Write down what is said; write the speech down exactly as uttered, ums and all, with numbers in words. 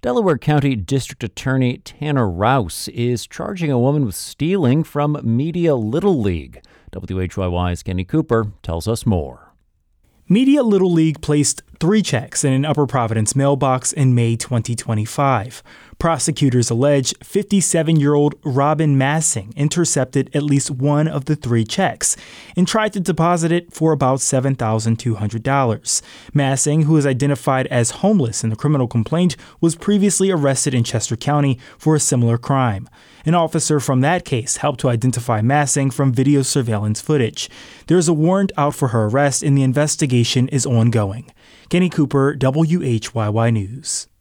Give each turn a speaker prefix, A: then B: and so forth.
A: Delaware County District Attorney Tanner Rouse is charging a woman with stealing from Media Little League. W H Y Y's Kenny Cooper tells us more.
B: Media Little League placed three checks in an Upper Providence mailbox in May twenty twenty-five. Prosecutors allege fifty-seven-year-old Robin Massing intercepted at least one of the three checks and tried to deposit it for about seven thousand two hundred dollars. Massing, who is identified as homeless in the criminal complaint, was previously arrested in Chester County for a similar crime. An officer from that case helped to identify Massing from video surveillance footage. There is a warrant out for her arrest and the investigation is ongoing. Kenny Cooper, W H Y Y News.